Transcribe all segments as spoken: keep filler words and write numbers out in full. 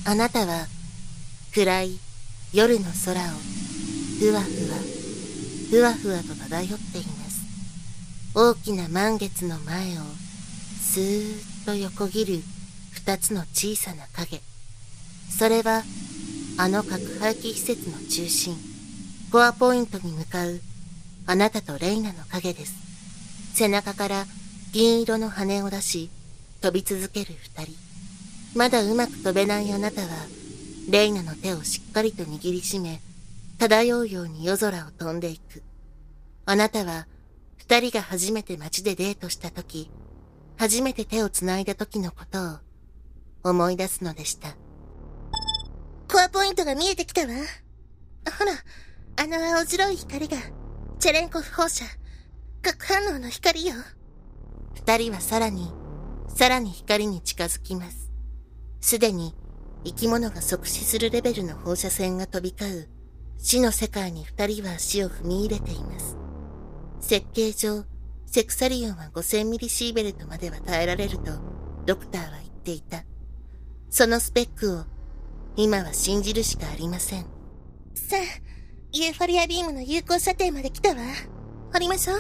あなたは暗い夜の空をふわふわふわふわと漂っています。大きな満月の前をスーッと横切る二つの小さな影。それはあの核廃棄施設の中心、コアポイントに向かうあなたとレイナの影です。背中から銀色の羽を出し飛び続ける二人。まだうまく飛べないあなたはレイナの手をしっかりと握りしめ、漂うように夜空を飛んでいく。あなたは二人が初めて街でデートした時、初めて手をつないだ時のことを思い出すのでした。 コアポイントが見えてきたわ。ほら、あの青白い光がチェレンコフ放射核反応の光よ。 二人はさらにさらに光に近づきます。すでに生き物が即死するレベルの放射線が飛び交う死の世界に二人は足を踏み入れています。設計上、セクサリオンはごせんミリシーベルトまでは耐えられるとドクターは言っていた。そのスペックを今は信じるしかありません。 さあ、ユーフォリアビームの有効射程まで来たわ。降りましょう。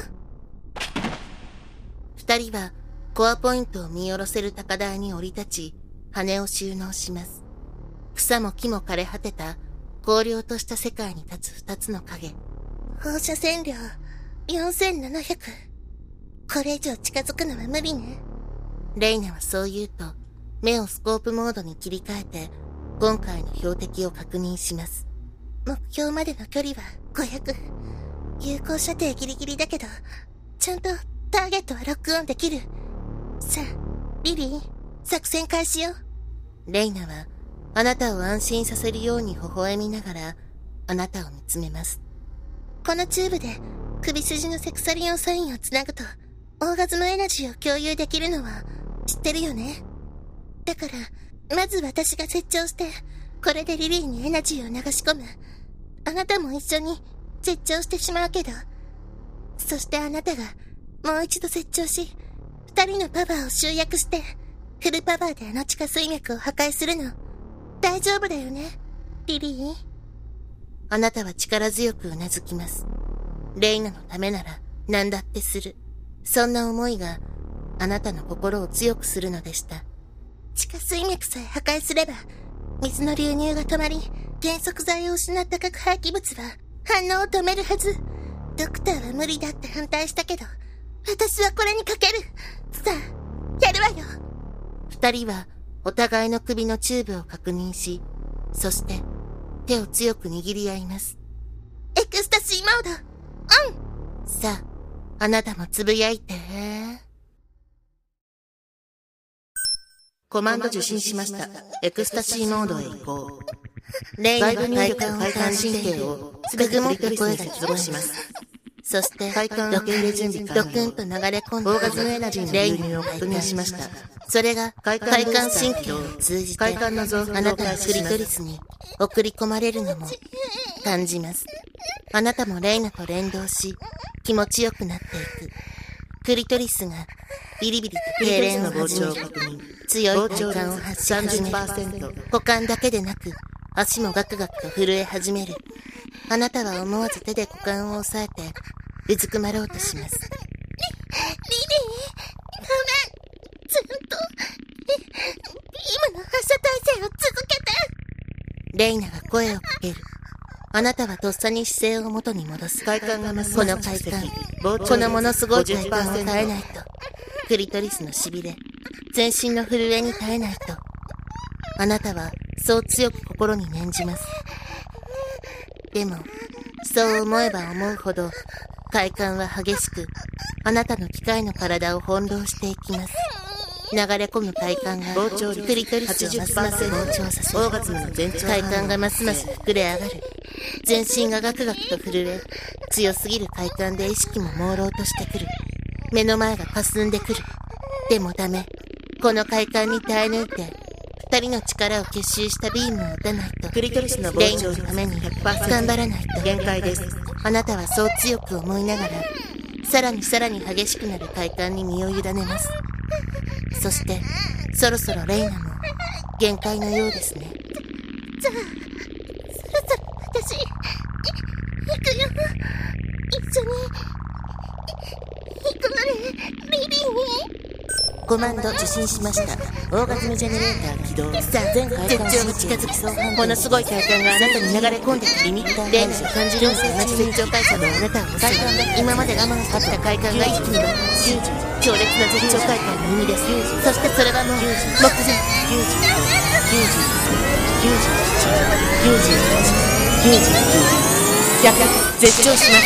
二人はコアポイントを見下ろせる高台に降り立ち、羽を収納します。草も木も枯れ果てた荒涼とした世界に立つ二つの影。 放射線量よんせんななひゃく。これ以上近づくのは無理ね。 レイナはそう言うと目をスコープモードに切り替えて今回の標的を確認します。 目標までの距離はごひゃく。有効射程ギリギリだけどちゃんとターゲットはロックオンできる。さあリリー、作戦開始よ。 レイナはあなたを安心させるように微笑みながらあなたを見つめます。 このチューブで首筋のセクサリオンサインをつなぐとオーガズムエナジーを共有できるのは知ってるよね。だからまず私が接長してこれでリリーにエナジーを流し込む。あなたも一緒に接長してしまうけど、そしてあなたがもう一度接長し二人のパワーを集約してフルパワーであの地下水脈を破壊するの大丈夫だよね、リリー。 あなたは力強くうなずきます。レイナのためなら何だってする。そんな思いがあなたの心を強くするのでした。 地下水脈さえ破壊すれば水の流入が止まり減速剤を失った核廃棄物は反応を止めるはず。ドクターは無理だって反対したけど私はこれにかける。さあやるわよ。 二人はお互いの首のチューブを確認し、そして手を強く握り合います。 エクスタシーモードオン。 さあ、あなたもつぶやいて。コマンド受信しました。エクスタシーモードへ移行。レイナの体幹快感神経をすべて持った声が聞こえします。そして、 快感受け入れ準備ドクンと流れ込んだオーガズムエナジーの流入を確認しました。 それが快感神経を通じて快感の増幅をあなたのクリトリスに送り込まれるのも感じます。あなたもレイナと連動し気持ちよくなっていく。クリトリスがビリビリと痙攣を始める。強い快感を発し始める。股間だけでなく足もガクガクと震え始める。あなたは思わず手で股間を押さえてうずくまろうとします。 リリー、ごめん。ずっとビームの発射体制を続けて。 レイナが声をかける。あなたはとっさに姿勢を元に戻す。 快感がますこの快感、このものすごい快感を耐えないと、クリトリスのしびれ、全身の震えに耐えないと、あなたはそう強く心に念じます。でも、そう思えば思うほど、快感は激しく、あなたの機械の体を翻弄していきます。流れ込む快感が、 膨張率クリトリスをますます膨張させる。 オーガズムの全長快感がますます膨れ上がる。全身がガクガクと震え、強すぎる快感で意識も朦朧としてくる。目の前が霞んでくる。でもダメ。この快感に耐え抜いて、二人の力を結集したビームを打たないと、 クリトリスのレイ膨張率のためにひゃくパーセント頑張らないと。 限界です。 あなたはそう強く思いながら、さらにさらに激しくなる快感に身を委ねます。そして、そろそろレイナも限界のようですね。 さあ、そろそろ私、い行くよ。一緒に、行くのね、リリー。 コマンド受信しました。オーガズムジェネレーター起動。さあ、全快感絶頂に近づきそう。ものすごい快感があなたに流れ込んでくる。リミッターレイナが感じる同じ絶頂快感があなたを襲い、今まで我慢してきた快感が一気に爆発し、強烈な絶頂快感の生みです。そしてそれはもう、目前。 きゅうじゅうご、きゅうじゅうろく、きゅうじゅうなな、きゅうじゅうはち、きゅうじゅうきゅう、ひゃく、絶頂します。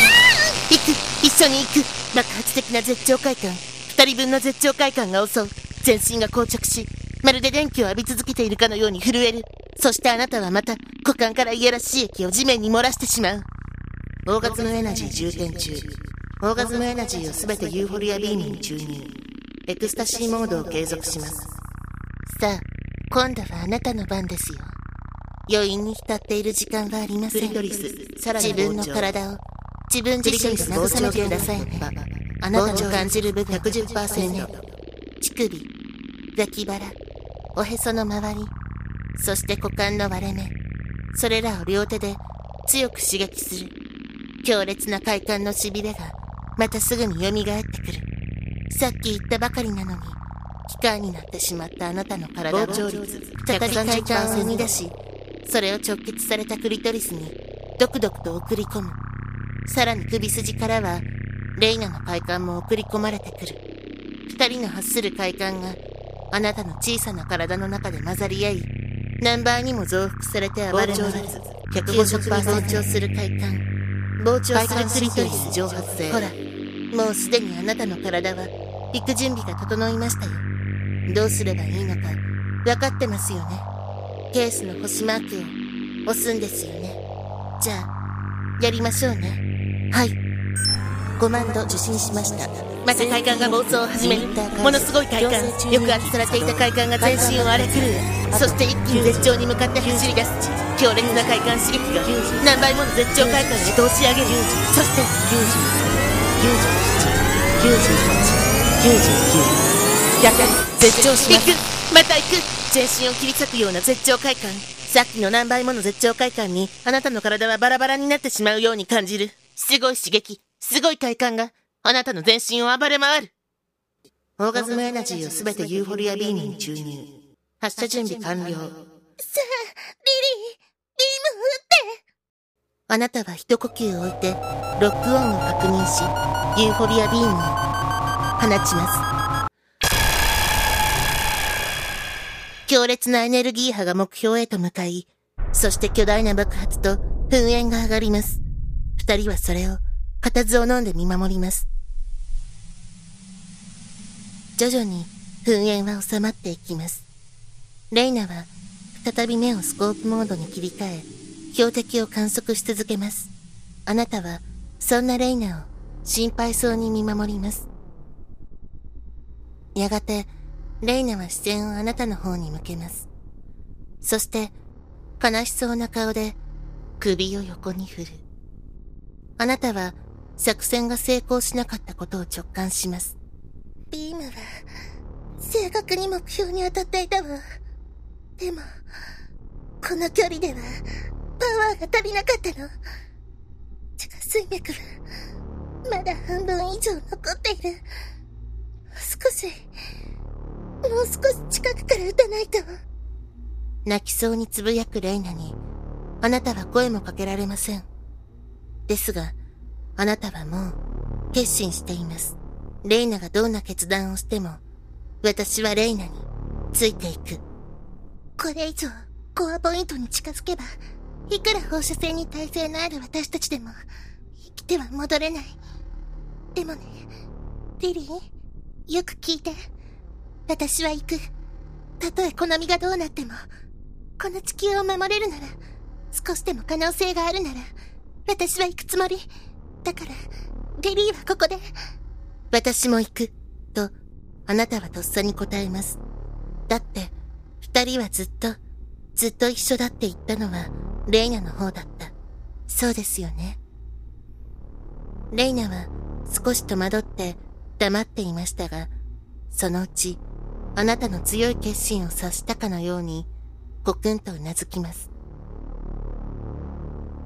行く、一緒に行く。爆発的な絶頂快感。二人分の絶頂快感が襲う。全身が膠着し、まるで電気を浴び続けているかのように震える。そしてあなたはまた、股間からいやらしい液を地面に漏らしてしまう。 オーガズムエナジー充填中。オーガズムエナジーをすべてユーフォリアビームに注入。エクスタシーモードを継続します。 さあ、今度はあなたの番ですよ。余韻に浸っている時間はありません。 クリトリス、さらに自分の体を、自分自身で慰めてくださいね。あなたの感じる部分ひゃくじゅっパーセント。 乳首、脇腹、おへその周り、そして股間の割れ目、それらを両手で強く刺激する。強烈な快感のしびれがまたすぐに蘇ってくる。さっき言ったばかりなのに、機械になってしまったあなたの体は膨張率再び快感を生み出し、それを直結されたクリトリスにドクドクと送り込む。さらに首筋からはレイナの快感も送り込まれてくる。二人の発する快感があなたの小さな体の中で混ざり合い、何倍にも増幅されて暴れ回る。 ひゃくごじゅっパーセント。 膨張する快感、膨張するクリトリス蒸発性。ほら、もうすでにあなたの体は行く準備が整いましたよ。どうすればいいのか分かってますよね。ケースの星マークを押すんですよね。じゃあやりましょうね。はい。 コマンド受信しました。 また快感が暴走を始める。ものすごい快感。抑圧されていた快感が全身を荒れ狂う。そして一気に絶頂に向かって走り出す。強烈な快感刺激が何倍もの絶頂快感へ通し上げる。そしてきゅうじゅうろく、きゅうじゅうなな、きゅうじゅうはち、きゅうじゅうきゅう、ひゃく、絶頂します。 行く、また行く。全身を切り裂くような絶頂快感。さっきの何倍もの絶頂快感にあなたの体はバラバラになってしまうように感じる。すごい刺激、すごい快感があなたの全身を暴れ回る。 オーガズムエナジーをすべてユーフォリアビームに注入。発射準備完了。 さあ、リリー、ビーム撃って。 あなたは一呼吸置いてロックオンを確認し、ユーフォリアビームを放ちます。強烈なエネルギー波が目標へと向かい、そして巨大な爆発と噴煙が上がります。二人はそれを固唾を飲んで見守ります。徐々に噴煙は収まっていきます。レイナは再び目をスコープモードに切り替え、標的を観測し続けます。あなたはそんなレイナを心配そうに見守ります。やがてレイナは視線をあなたの方に向けます。そして悲しそうな顔で首を横に振る。あなたは作戦が成功しなかったことを直感します。 ビームは正確に目標に当たっていたわ。でもこの距離ではパワーが足りなかったの。地下水脈はまだ半分以上残っている。少しもう少し近くから撃たないと。 泣きそうにつぶやくレイナにあなたは声もかけられません。ですがあなたはもう決心しています。レイナがどんな決断をしても私はレイナについていく。 これ以上コアポイントに近づけば、いくら放射線に耐性のある私たちでも生きては戻れない。でもね、リリー、よく聞いて。私は行く。たとえこの身がどうなっても、この地球を守れるなら、少しでも可能性があるなら、私は行くつもり。だから、リリーはここで。 私も行く、と、あなたはとっさに答えます。だって、二人はずっと、ずっと一緒だって言ったのは、レイナの方だった。そうですよね。レイナは少し戸惑って黙っていましたが、そのうち、あなたの強い決心を察したかのように、コクンとうなずきます。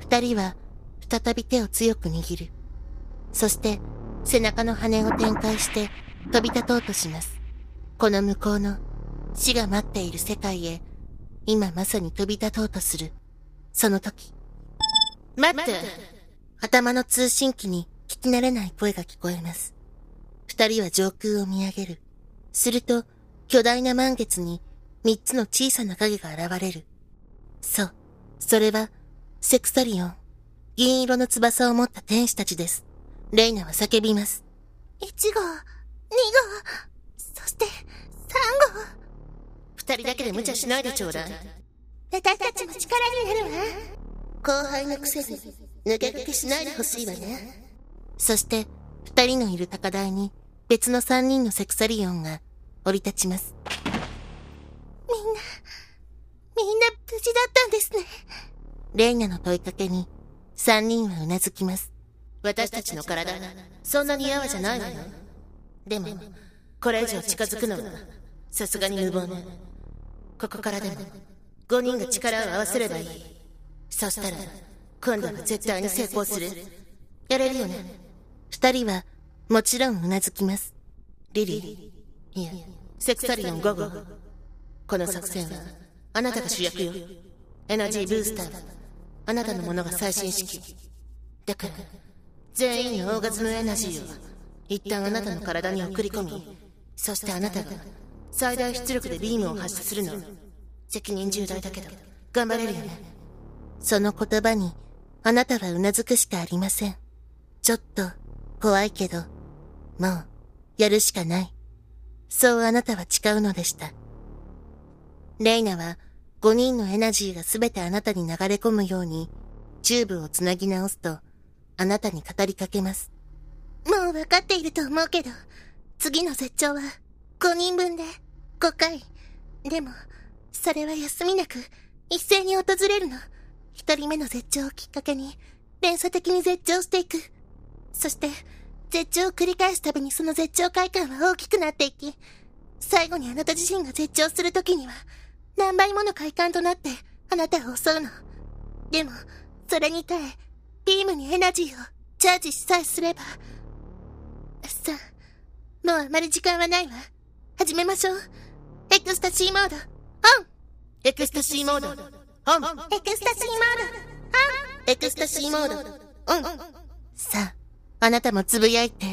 二人は再び手を強く握る。そして背中の羽を展開して飛び立とうとします。この向こうの死が待っている世界へ、今まさに飛び立とうとする。その時。待って！頭の通信機に聞き慣れない声が聞こえます。二人は上空を見上げる。すると、巨大な満月に三つの小さな影が現れる。そう、それは、セクサリオン。銀色の翼を持った天使たちです。レイナは叫びます。 いち号、に号、そしてさん号。 二人だけで無茶しないでちょうだい。 私たちも力になるわ。 後輩のくせに抜け駆けしないでほしいわね。そして、二人のいる高台に別の三人のセクサリオンが降り立ちます。 みんな、みんな無事だったんですね。 レイナの問いかけに三人はうなずきます。 私たちの体、そんなにやわじゃないわよ。でも、これ以上近づくのは、さすがに無謀ね。ここからでも、五人が力を合わせればいい。そしたら、今度は絶対に成功する。やれるよね。 二人は、もちろんうなずきます。 リリー、いや、セクサリオンご号。この作戦は、あなたが主役よ。エナジーブースターは、あなたのものが最新式。だから、全員のオーガズムエナジーを、一旦あなたの体に送り込み、そしてあなたが、最大出力でビームを発射するの。責任重大だけど、頑張れるよね。 その言葉に、あなたはうなずくしかありません。ちょっと、怖いけど、もう、やるしかない。そうあなたは誓うのでした。レイナは、五人のエナジーがすべてあなたに流れ込むように、チューブをつなぎ直すと、あなたに語りかけます。 もう分かっていると思うけど、次の絶頂は、五人分で、ごかい。でも、それは休みなく、一斉に訪れるの。一人目の絶頂をきっかけに、連鎖的に絶頂していく。そして、絶頂を繰り返すたびにその絶頂快感は大きくなっていき、最後にあなた自身が絶頂するときには、何倍もの快感となってあなたを襲うの。でも、それに耐え、ビームにエナジーをチャージしさえすれば。さあ、もうあまり時間はないわ。始めましょう。エクスタシーモード、オン！ エクスタシーモード、オン！ エクスタシーモード、オン！ エクスタシーモード、オン！ さあ、あなたもつぶやいて。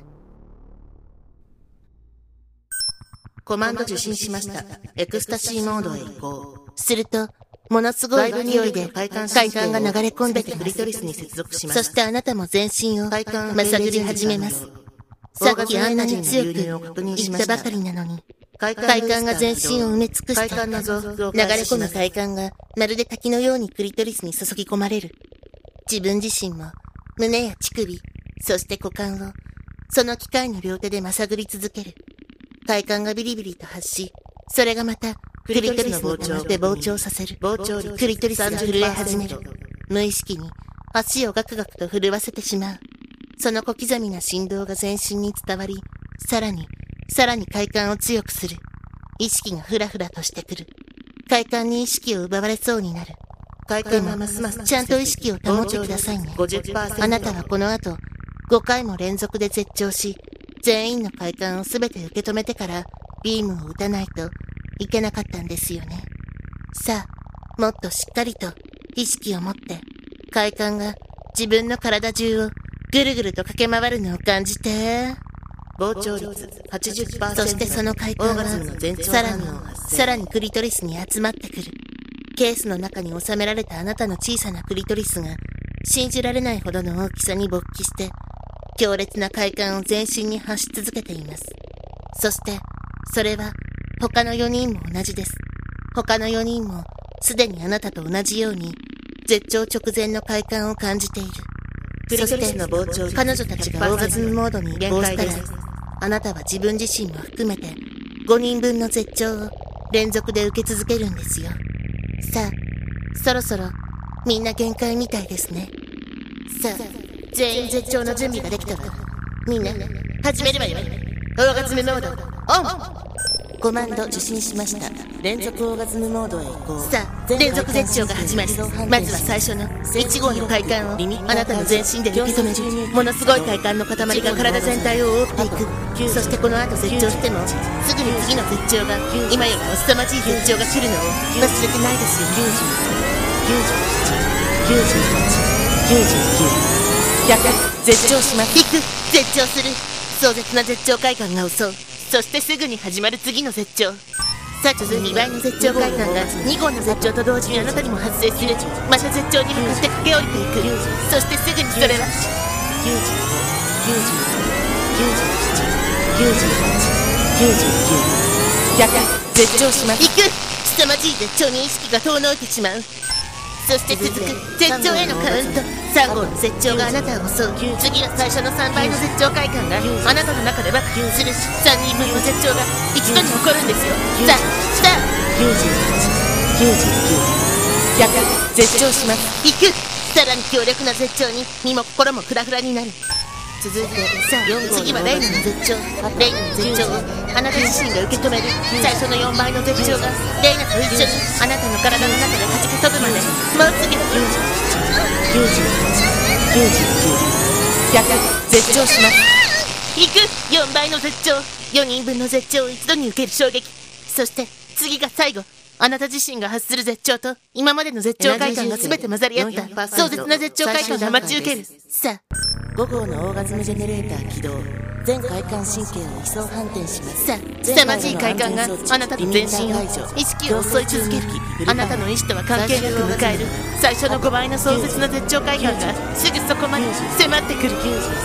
コマンド受信しました。エクスタシーモードへ移行。 すると、ものすごい勢いで快感が流れ込んできます。 クリトリスに接続しました。 そしてあなたも全身をまさぐり始めます。さっきあんなに強く言ったばかりなのに、快感が全身を埋め尽くして、流れ込む快感がまるで滝のようにクリトリスに注ぎ込まれる。自分自身も胸や乳首、そして股間をその機械の両手でまさぐり続ける。快感がビリビリと発し、それがまたクリトリスの手で膨張させる。クリトリスが震え始める。無意識に足をガクガクと震わせてしまう。その小刻みな振動が全身に伝わり、さらに、さらに快感を強くする。意識がふらふらとしてくる。快感に意識を奪われそうになる。快感はますますちゃんと意識を保ってくださいね。あなたはこの後、ごかいも連続で絶頂し、全員の快感をすべて受け止めてから、ビームを撃たないといけなかったんですよね。さあ、もっとしっかりと意識を持って、快感が自分の体中をぐるぐると駆け回るのを感じて。 膨張率 はちじゅっパーセント。 そしてその快感は、さらに、さらにクリトリスに集まってくる。ケースの中に収められたあなたの小さなクリトリスが、信じられないほどの大きさに勃起して、強烈な快感を全身に発し続けています。そして、それは、他のよにんも同じです。他のよにんも、すでにあなたと同じように、絶頂直前の快感を感じている。そして、彼女たちがオーガズムモードに移行したら、あなたは自分自身も含めて、ごにんぶんの絶頂を連続で受け続けるんですよ。さあ、そろそろ、みんな限界みたいですね。さあ、全員絶頂の準備ができたわ。みんな、始めるわよ。 オーガズムモード、オン！ コマンド受信しました。連続オーガズムモードへ移行。 さあ、連続絶頂が始まり、まずは最初のいち号の快感をあなたの全身で受け止める。ものすごい快感の塊が体全体を覆っていく。そしてこの後絶頂しても、すぐに次の絶頂が、今よりも凄まじい絶頂が来るのを忘れてないですよ。 きゅうじゅうきゅうじゅうはち、きゅうじゅうはち、きゅうじゅうきゅう、ひゃく、絶頂します。 行く、絶頂する。壮絶な絶頂快感が襲う。そしてすぐに始まる次の絶頂。さあ続いてにばいの絶頂快感がに号の絶頂と同時にあなたにも発生する。また絶頂に向かって駆け下りていく。そしてすぐにそれはきゅうじゅうご、きゅうじゅうろく、きゅうじゅうなな、きゅうじゅうはち、きゅうじゅうきゅう、ひゃく、絶頂します。 行く。凄まじい絶頂に意識が遠のいてしまう。そして続く絶頂へのカウント。さん号の絶頂があなたを襲う。次は最初のさんばいの絶頂快感があなたの中で爆発するし、さんにんぶんの絶頂が一度に起こるんですよ。さあさあきゅうじゅうはち、きゅうじゅうきゅう、ひゃく、絶頂します。 行く。さらに強力な絶頂に身も心もフラフラになる。続いてさあ次はレイナの絶頂。レイナの絶頂をあなた自身が受け止める。最初のよんばいの絶頂がレイナと一緒にあなたの体の中で弾け飛ぶまで。もう次はきゅうじゅうはち、きゅうじゅうはち、きゅうじゅうきゅう、ひゃく、絶頂します。 行く。よんばいの絶頂。よにんぶんの絶頂を一度に受ける衝撃。そして次が最後。あなた自身が発する絶頂と今までの絶頂快感が全て混ざり合った壮絶な絶頂快感が待ち受ける。さあご号のオーガズムジェネレーター起動。全快感神経を位相反転します。 さあ凄まじい快感があなたの全身を意識を襲い続ける。あなたの意志とは関係なく迎える最初のごばいの壮絶な絶頂快感がすぐそこまで迫ってくる。 きゅうじゅうさん、きゅうじゅうよん、きゅうじゅうご、きゅうじゅうはち、きゅうじゅうきゅう、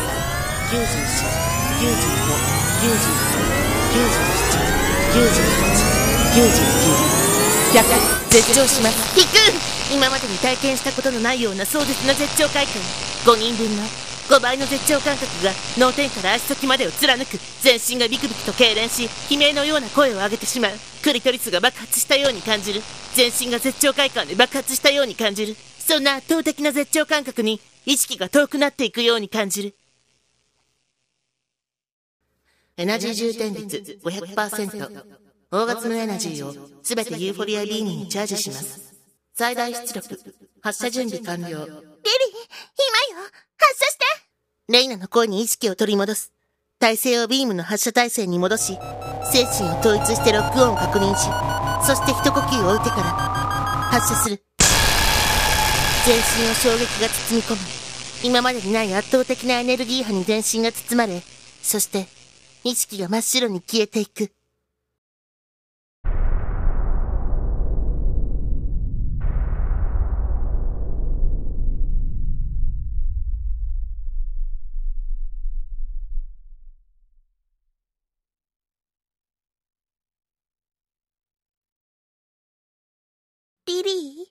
きゅうじゅうはち、きゅうじゅうきゅう、ひゃく、絶頂します。 引く。今までに体験したことのないような壮絶な絶頂快感。ごにんぶんのごばいの絶頂感覚が脳天から足先までを貫く。全身がビクビクと痙攣し悲鳴のような声を上げてしまう。クリトリスが爆発したように感じる。全身が絶頂快感で爆発したように感じる。そんな圧倒的な絶頂感覚に意識が遠くなっていくように感じる。 エナジー充填率 ごひゃくパーセント。オーガズムエナジーをすべてユーフォリアビームにチャージします。最大出力、発射準備完了。リリー、今よ、 発射して。 レイナの声に意識を取り戻す。体勢をビームの発射体勢に戻し、精神を統一してロックオンを確認し、そして一呼吸を置いてから発射する。全身を衝撃が包み込む。今までにない圧倒的なエネルギー波に全身が包まれ、そして意識が真っ白に消えていく。 リリー、リリー。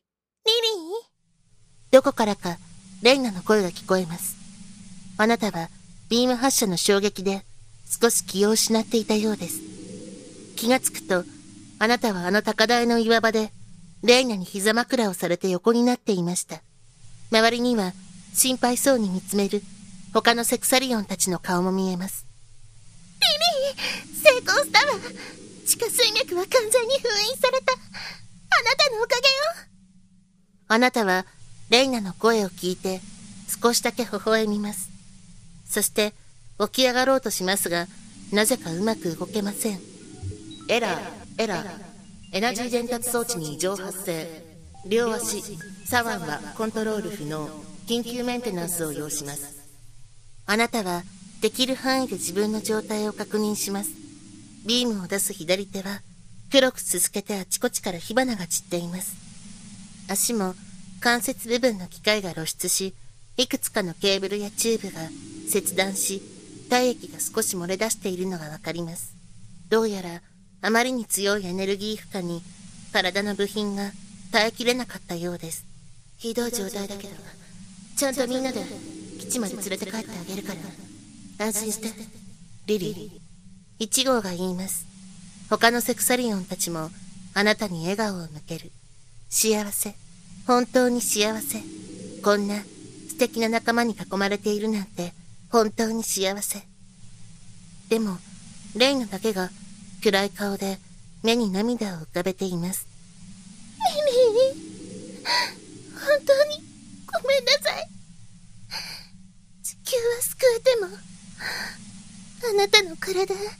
どこからかレイナの声が聞こえます。あなたはビーム発射の衝撃で少し気を失っていたようです。気がつくとあなたはあの高台の岩場でレイナに膝枕をされて横になっていました。周りには心配そうに見つめる他のセクサリオンたちの顔も見えます。 リリー、成功したわ。地下水脈は完全に封印された。あなたのおかげよ。 あなたはレイナの声を聞いて少しだけ微笑みます。そして起き上がろうとしますが、なぜかうまく動けません。 エラー、エラー。エナジー伝達装置に異常発生。両足、左腕はコントロール不能。緊急メンテナンスを要します。 あなたはできる範囲で自分の状態を確認します。ビームを出す左手は黒くすすけてあちこちから火花が散っています。足も関節部分の機械が露出し、いくつかのケーブルやチューブが切断し、体液が少し漏れ出しているのがわかります。どうやらあまりに強いエネルギー負荷に体の部品が耐えきれなかったようです。ひどい状態だけど、ちゃんとみんなで基地まで連れて帰ってあげるから、安心して。リリー。いち号が言います。他のセクサリオンたちもあなたに笑顔を向ける。幸せ。本当に幸せ。こんな素敵な仲間に囲まれているなんて本当に幸せ。でも、レイナだけが暗い顔で目に涙を浮かべています。 リリー、本当にごめんなさい。地球は救えても、あなたの体、いや、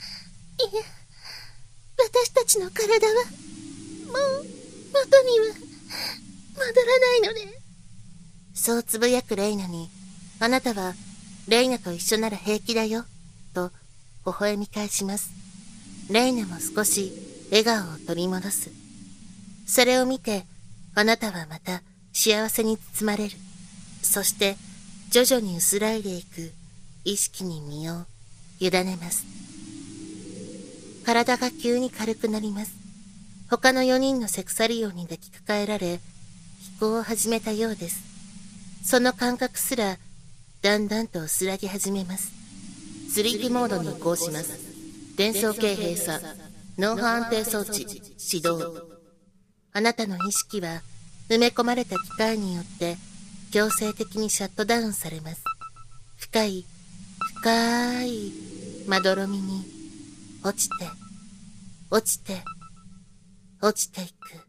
私たちの体は、もう元には戻らないので。 そうつぶやくレイナに、あなたはレイナと一緒なら平気だよ、と微笑み返します。レイナも少し笑顔を取り戻す。それを見て、あなたはまた幸せに包まれる。そして徐々に薄らいでいく意識に身を委ねます。体が急に軽くなります。他のよにんのセクサリオンに抱きかかえられ、飛行を始めたようです。その感覚すらだんだんと薄らぎ始めます。スリープモードに移行します。伝送系閉鎖、脳波安定装置始動。あなたの意識は埋め込まれた機械によって強制的にシャットダウンされます。深い深いまどろみに落ちて落ちて落ちていく。